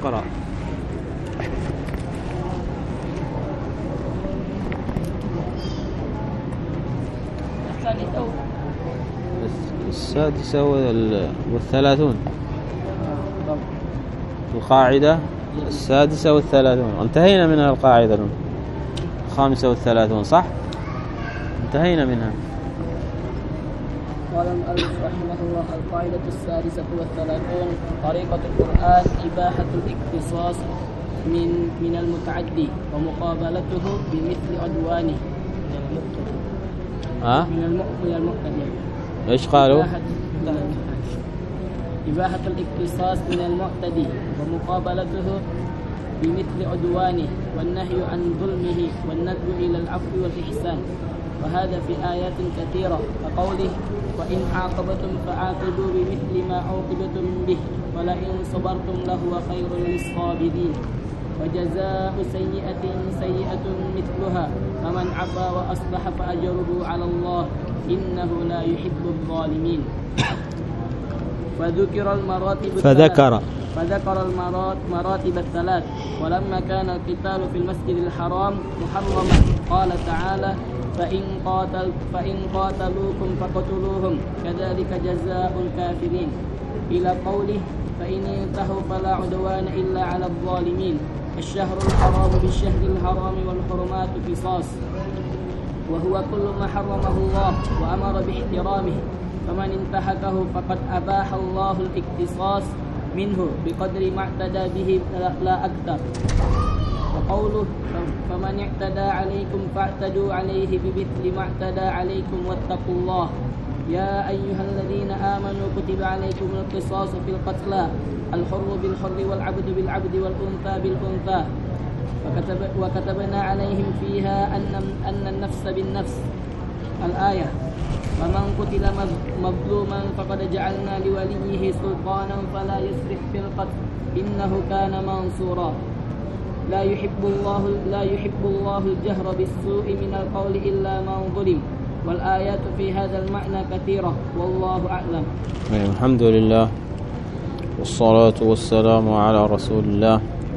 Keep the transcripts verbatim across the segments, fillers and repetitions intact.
اقرأ. السادسة والثلاثون، القاعدة السادسة والثلاثون، انتهينا منها. القاعدة الخامسة والثلاثون صح؟ انتهينا منها. قال المؤلف رحمه الله: القاعدة السادسة والثلاثون: طريقة القرآن إباحة الاقتصاص من من المتعدي ومقابلته بمثل عدوانه. ها؟ من المعتدي. ايش قالوا؟ إباحة الاقتصاص من المعتدي ومقابلته بمثل عدوانه، والنهي عن ظلمه، والندب إلى العفو والإحسان، وهذا في آيات كثيرة، كقوله: وإن عاقبتم فعاقبوا بمثل ما عوقبتم به ولئن صبرتم لهو خير للصابرين، وجزاء سيئة سيئة مثلها، فمن عفا وأصلح فأجره على الله إنه لا يحب الظالمين. فذكر المراتب فذكر فذكر المراتب الثلاث. ولما كان القتال في المسجد الحرام محرما قال تعالى: فإن قاتل فإن قاتلوكم فقتلوهم كذلك جزاء الكافرين، إلى قوله: فإن انتهوا فلا عدوان إلا على الظالمين. الشهر الحرام بالشهر الحرام والحرمات قصاص، وهو كل ما حرمه الله وأمر باحترامه، فمن انتهكه فقد أباح الله الاقتصاص منه بقدر ما اعتدى به لا أكثر. وقوله: فمن اعتدى عليكم فاعتدوا عليه بمثل ما اعتدى عليكم واتقوا الله يا أيها الذين آمنوا كتب عليكم القصاص في القتلى، الحر بالحر والعبد بالعبد والأنثى بالأنثى، وكتب وكتبنا عليهم فيها أن أن النفس بالنفس. الآية. ومن قتل مظلوما فقد جعلنا لوليه سلطانا فلا يسرف في القتل إنه كان منصورا. لا يحب الله لا يحب الله الجهر بالسوء من القول إلا من ظلم. والآيات في هذا المعنى كثيرة، والله أعلم. الحمد لله والصلاة والسلام على رسول الله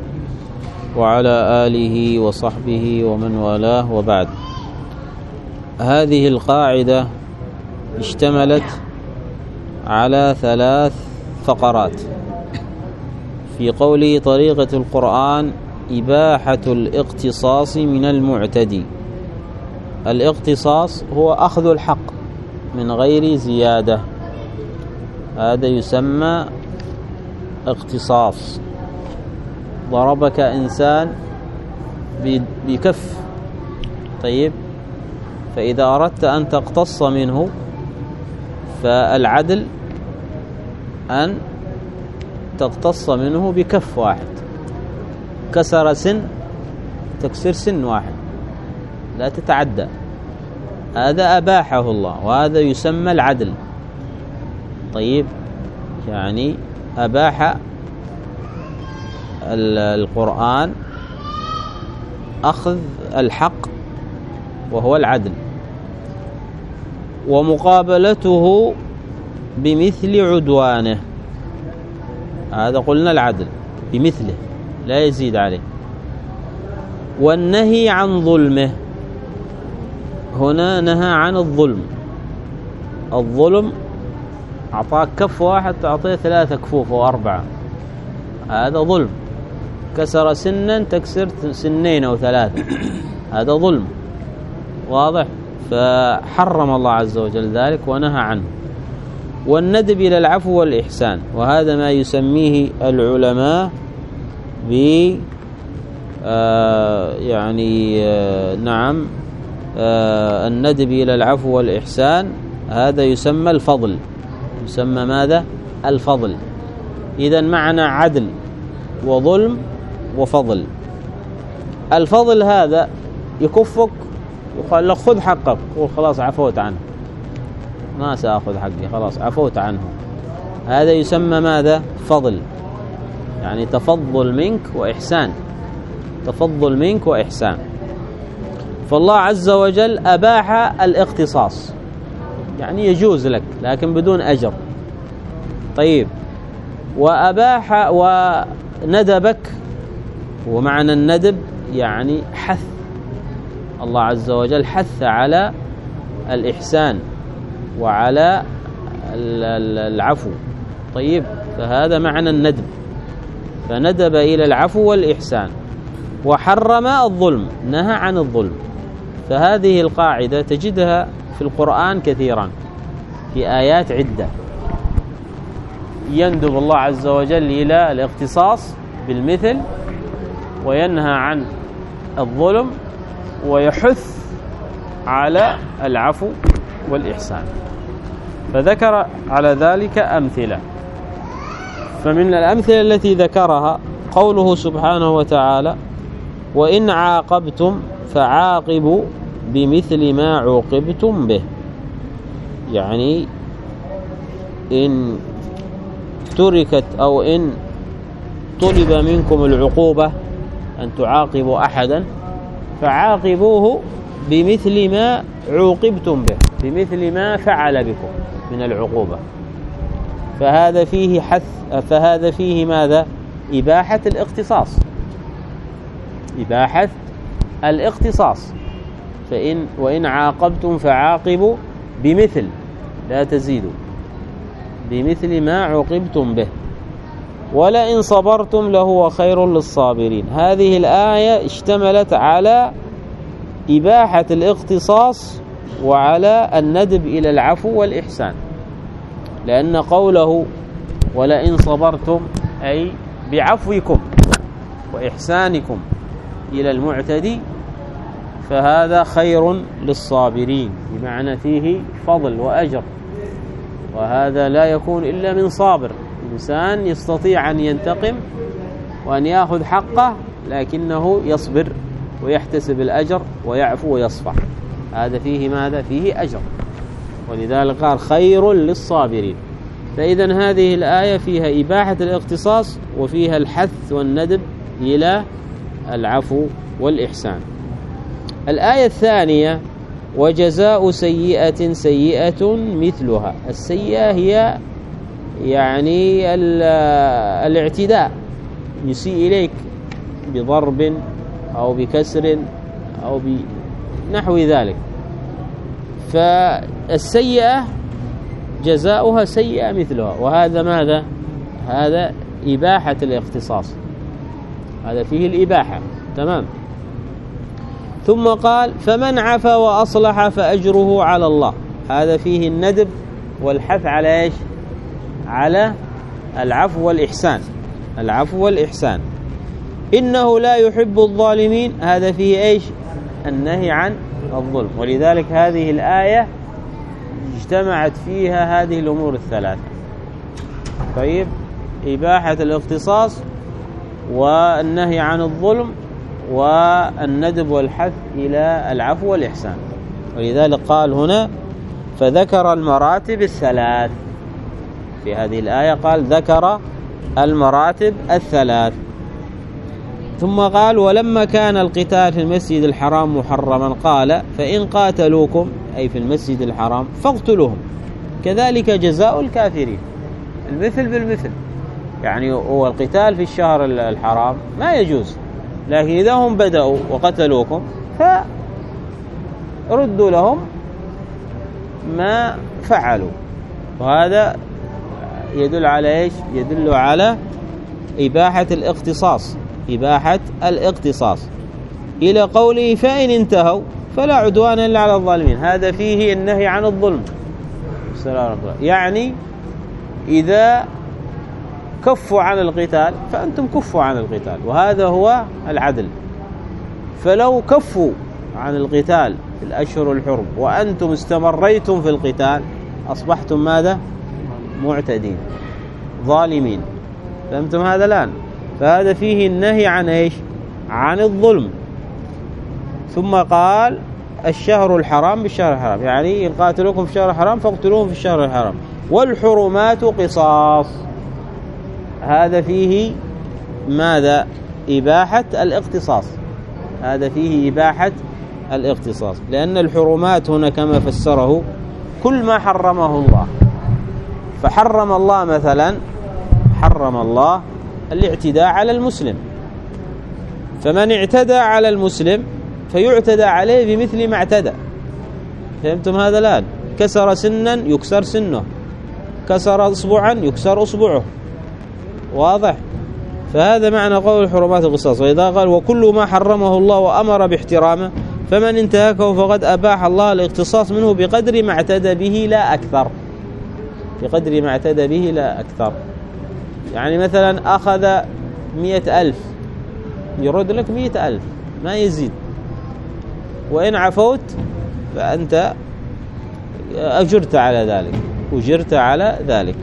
وعلى آله وصحبه ومن والاه، وبعد. هذه القاعدة اشتملت على ثلاث فقرات في قوله: طريقة القرآن إباحة الاقتصاص من المعتدي. الاقتصاص هو أخذ الحق من غير زيادة، هذا يسمى اقتصاص. ضربك إنسان بكف، طيب، فإذا أردت أن تقتص منه فالعدل أن تقتص منه بكف واحد. كسر سن تكسر سن واحد، لا تتعدى. هذا أباحه الله، وهذا يسمى العدل. طيب، يعني أباح القرآن أخذ الحق وهو العدل، ومقابلته بمثل عدوانه، هذا قلنا العدل بمثله لا يزيد عليه. والنهي عن ظلمه، هنا نهى عن الظلم. الظلم أعطاك كف واحد تعطيه ثلاثة كفوف أو أربعة، هذا ظلم. كسر سنا تكسر سنين أو ثلاثة، هذا ظلم، واضح؟ فحرم الله عز وجل ذلك ونهى عنه. والندب إلى العفو والإحسان، وهذا ما يسميه العلماء ب آه يعني آه نعم آه الندب إلى العفو والإحسان، هذا يسمى الفضل. يسمى ماذا؟ الفضل. إذن معنى عدل وظلم وفضل. الفضل هذا يكفك، يقول لك خذ حقك، قول خلاص عفوت عنه، ما سأخذ حقي، خلاص عفوت عنه. هذا يسمى ماذا؟ فضل، يعني تفضل منك وإحسان، تفضل منك وإحسان. فالله عز وجل أباح الاقتصاص، يعني يجوز لك لكن بدون أجر. طيب، وأباح ندبك، ومعنى الندب يعني حث، الله عز وجل حث على الإحسان وعلى العفو. طيب، فهذا معنى الندب، فندب إلى العفو والإحسان، وحرم الظلم، نهى عن الظلم. فهذه القاعدة تجدها في القرآن كثيرا في آيات عدة، يندب الله عز وجل إلى الاختصاص بالمثل، وينهى عن الظلم، ويحث على العفو والإحسان. فذكر على ذلك أمثلة، فمن الأمثلة التي ذكرها قوله سبحانه وتعالى: وإن عاقبتم فعاقبوا بمثل ما عوقبتم به. يعني إن تركت أو إن طلب منكم العقوبة أن تعاقبوا أحدا فعاقبوه بمثل ما عوقبتم به، بمثل ما فعل بكم من العقوبة. فهذا فيه حث، فهذا فيه ماذا؟ إباحة الاختصاص، إباحة الاختصاص. فإن وإن عاقبتم فعاقبوا بمثل، لا تزيدوا، بمثل ما عوقبتم به، ولئن صبرتم لهو خير للصابرين. هذه الآية اشتملت على إباحة الاختصاص وعلى الندب إلى العفو والإحسان، لأن قوله ولئن صبرتم أي بعفوكم وإحسانكم إلى المعتدي فهذا خير للصابرين، بمعنى فيه فضل وأجر، وهذا لا يكون إلا من صابر. إنسان يستطيع أن ينتقم وأن يأخذ حقه، لكنه يصبر ويحتسب الأجر ويعفو ويصفح، هذا فيه ماذا؟ فيه أجر، ولذلك قال خير للصابرين. فإذن هذه الآية فيها إباحة الاختصاص وفيها الحث والندب إلى العفو والإحسان. الآية الثانية: وجزاء سيئة سيئة مثلها. السيئة هي يعني الاعتداء، يسيء إليك بضرب أو بكسر أو بنحو ذلك، فالسيئة جزاؤها سيئة مثلها، وهذا ماذا؟ هذا إباحة الاختصاص، هذا فيه الإباحة، تمام. ثم قال: فمن عفا وأصلح فأجره على الله. هذا فيه الندب والحث على إيش؟ على العفو والإحسان، العفو والإحسان. إنه لا يحب الظالمين. هذا فيه إيش؟ النهي عن الظلم. ولذلك هذه الآية اجتمعت فيها هذه الأمور الثلاثة. طيب، إباحة الاختصاص والنهي عن الظلم والندب والحث إلى العفو والإحسان. ولذلك قال هنا: فذكر المراتب الثلاث. في هذه الآية قال ذكر المراتب الثلاث. ثم قال: ولما كان القتال في المسجد الحرام محرما قال: فإن قاتلوكم أي في المسجد الحرام فاقتلوهم كذلك جزاء الكافرين. المثل بالمثل، يعني هو القتال في الشهر الحرام ما يجوز، لكن إذا هم بدأوا وقتلوكم فردوا لهم ما فعلوا. وهذا يدل على إيش؟ يدل على إباحة الاختصاص، إباحة الاختصاص. إلى قوله: فإن انتهوا فلا عدوان إلا على الظالمين. هذا فيه النهي عن الظلم، يعني إذا كفوا عن القتال فأنتم كفوا عن القتال، وهذا هو العدل. فلو كفوا عن القتال في الأشهر الحرم وأنتم استمريتم في القتال أصبحتم ماذا؟ معتدين ظالمين. فهمتم هذا الآن؟ فهذا فيه النهي عن إيش؟ عن الظلم. ثم قال: الشهر الحرام بالشهر الحرام، يعني إن قاتلوكم في الشهر الحرام فاقتلوهم في الشهر الحرام. والحرمات قصاص. هذا فيه ماذا؟ إباحة الاختصاص، هذا فيه إباحة الاختصاص، لأن الحرمات هنا كما فسره كل ما حرمه الله. فحرم الله مثلا، حرم الله الاعتداء على المسلم. فمن اعتدى على المسلم فيعتدى عليه بمثل ما اعتدى. فهمتم هذا الآن؟ كسر سنا يكسر سنه، كسر أصبعا يكسر أصبعه. واضح؟ فهذا معنى قول حرمات القصاص. وإذا قال وكل ما حرمه الله وأمر باحترامه فمن انتهكه فقد أباح الله الاقتصاص منه بقدر ما اعتدى به لا أكثر. بقدر ما اعتدى به لا أكثر. يعني مثلا أخذ مئة ألف يرد لك مئة ألف ما يزيد، وإن عفوت فأنت أجرت على ذلك، أجرت على ذلك.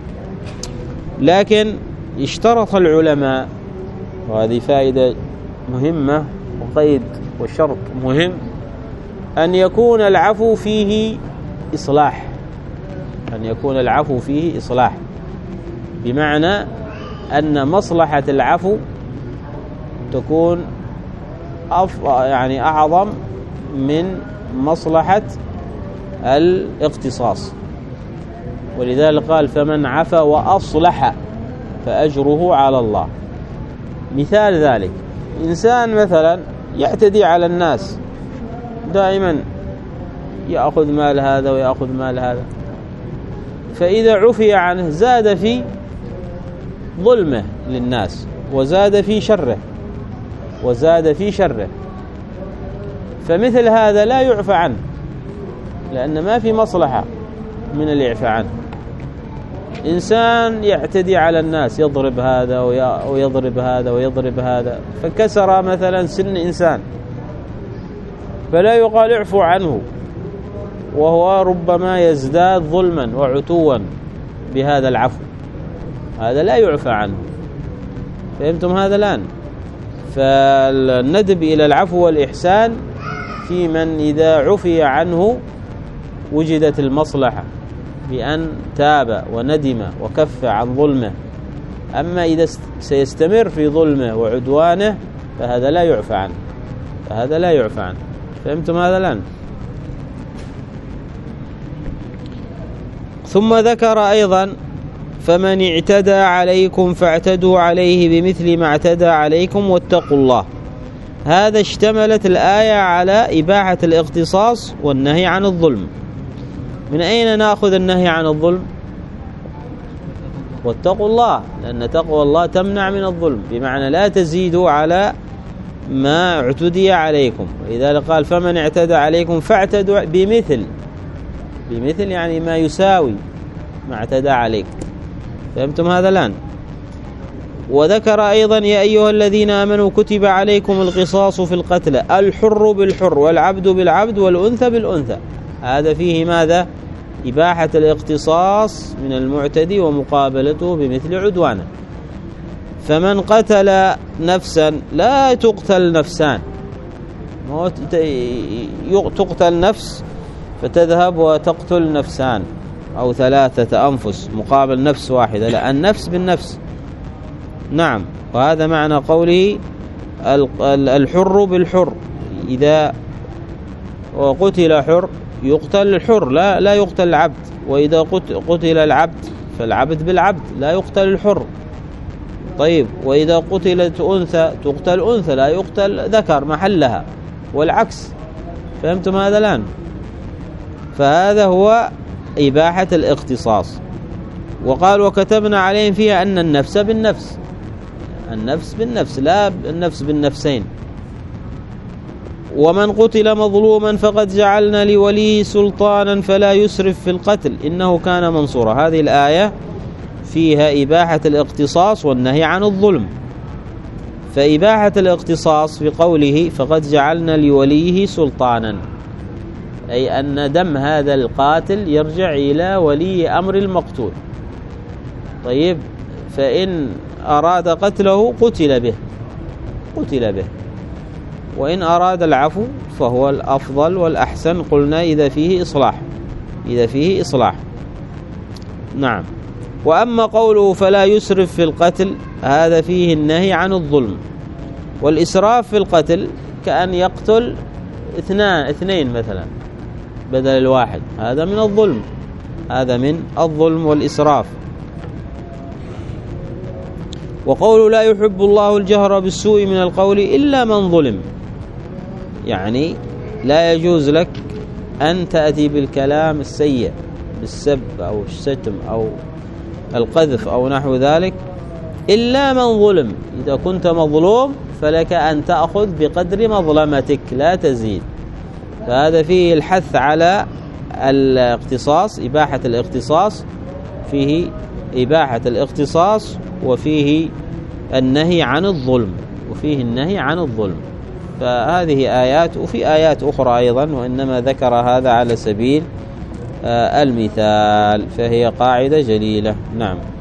لكن اشترط العلماء، وهذه فائدة مهمة وقيد وشرط مهم، أن يكون العفو فيه إصلاح. أن يكون العفو فيه إصلاح بمعنى أن مصلحة العفو تكون أف يعني أعظم من مصلحة الاقتصاص. ولذلك قال فمن عفا وأصلح فأجره على الله. مثال ذلك إنسان مثلا يعتدي على الناس، دائما يأخذ مال هذا ويأخذ مال هذا، فإذا عفي عنه زاد في ظلمه للناس وزاد في شره وزاد في شره فمثل هذا لا يعفى عنه، لأن ما في مصلحة من الإعفاء عنه. إنسان يعتدي على الناس، يضرب هذا ويضرب هذا ويضرب هذا، فكسر مثلا سن إنسان، فلا يقال اعفوا عنه، وهو ربما يزداد ظلما وعتوا بهذا العفو، هذا لا يعفى عنه. فهمتم هذا الآن؟ فالندب إلى العفو والإحسان في من إذا عفي عنه وجدت المصلحة بأن تاب وندم وكف عن ظلمه. أما إذا سيستمر في ظلمه وعدوانه فهذا لا يعفى عنه، فهذا لا يعفى عنه. فهمتم هذا الآن؟ ثم ذكر أيضا فمن اعتدى عليكم فاعتدوا عليه بمثل ما اعتدى عليكم واتقوا الله. هذا اشتملت الآية على إباحة الاقتصاص والنهي عن الظلم. من أين نأخذ النهي عن الظلم؟ واتقوا الله، لأن تقوى الله تمنع من الظلم، بمعنى لا تزيدوا على ما اعتدي عليكم. ولذلك قال فمن اعتدى عليكم فاعتدوا بمثل، بمثل يعني ما يساوي ما اعتدى عليك. فهمتم هذا الآن؟ وذكر أيضا يا أيها الذين آمنوا كتب عليكم القصاص في القتل الحر بالحر والعبد بالعبد والأنثى بالأنثى. هذا فيه ماذا؟ إباحة الاقتصاص من المعتدي ومقابلته بمثل عدوانه. فمن قتل نفسا لا تقتل نفسان، تقتل نفس فتذهب وتقتل نفسان أو ثلاثة أنفس مقابل نفس واحدة، لا، النفس بالنفس. نعم، وهذا معنى قوله الحر بالحر. إذا قتل حر يقتل الحر، لا لا يقتل العبد. وإذا قتل العبد فالعبد بالعبد، لا يقتل الحر. طيب، وإذا قتلت أنثى تقتل أنثى، لا يقتل ذكر محلها، والعكس. فهمتم هذا الآن؟ فهذا هو إباحة الاقتصاص. وقال وكتبنا عليهم فيها أن النفس بالنفس، النفس بالنفس، لا النفس بالنفسين. ومن قتل مظلوما فقد جعلنا لوليه سلطانا فلا يسرف في القتل إنه كان منصورا. هذه الآية فيها إباحة الاقتصاص والنهي عن الظلم. فإباحة الاقتصاص في قوله فقد جعلنا لوليه سلطانا، أي أن دم هذا القاتل يرجع إلى ولي أمر المقتول. طيب، فإن أراد قتله قتل به قتل به وإن أراد العفو فهو الأفضل والأحسن، قلنا إذا فيه إصلاح إذا فيه إصلاح نعم. وأما قوله فلا يسرف في القتل، هذا فيه النهي عن الظلم. والإسراف في القتل كأن يقتل اثنان اثنين مثلا بدل الواحد، هذا من الظلم، هذا من الظلم والإسراف. وقول لا يحب الله الجهر بالسوء من القول إلا من ظلم، يعني لا يجوز لك أن تأتي بالكلام السيء بالسب أو الشتم أو القذف أو نحو ذلك إلا من ظلم. إذا كنت مظلوم فلك أن تأخذ بقدر مظلمتك لا تزيد. فهذا فيه الحث على الاختصاص، إباحة الاختصاص، فيه إباحة الاختصاص وفيه النهي عن الظلم، وفيه النهي عن الظلم. فهذه آيات، وفي آيات أخرى أيضا، وإنما ذكر هذا على سبيل المثال، فهي قاعدة جليلة. نعم.